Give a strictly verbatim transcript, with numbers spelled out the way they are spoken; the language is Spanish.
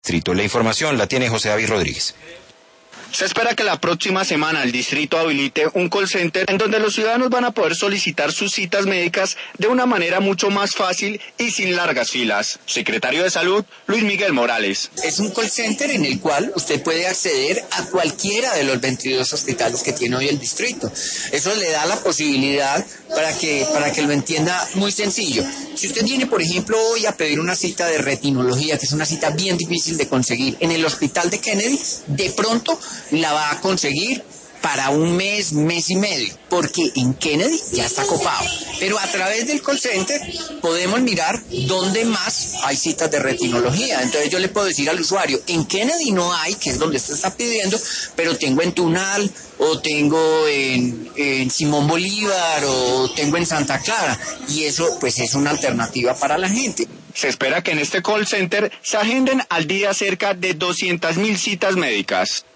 distrito. La información la tiene José David Rodríguez. Se espera que la próxima semana el distrito habilite un call center en donde los ciudadanos van a poder solicitar sus citas médicas de una manera mucho más fácil y sin largas filas. Secretario de Salud, Luis Miguel Morales. Es un call center en el cual usted puede acceder a cualquiera de los veintidós hospitales que tiene hoy el distrito. Eso le da la posibilidad para que, para que lo entienda muy sencillo. Si usted viene, por ejemplo, hoy a pedir una cita de retinología, que es una cita bien difícil de conseguir, en el hospital de Kennedy, de pronto la va a conseguir para un mes, mes y medio, porque en Kennedy ya está copado. Pero a través del call center podemos mirar dónde más hay citas de retinología. Entonces yo le puedo decir al usuario, en Kennedy no hay, que es donde usted está pidiendo, pero tengo en Tunal, o tengo en, en Simón Bolívar, o tengo en Santa Clara, y eso pues es una alternativa para la gente. Se espera que en este call center se agenden al día cerca de doscientas mil citas médicas.